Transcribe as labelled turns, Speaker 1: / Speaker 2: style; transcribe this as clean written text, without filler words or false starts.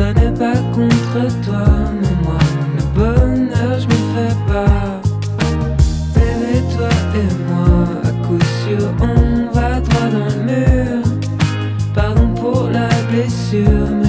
Speaker 1: ça n'est pas contre toi, mais moi, le bonheur, je me fais pas. Bébé, toi et moi, à coup sûr, on va droit dans le mur. Pardon pour la blessure.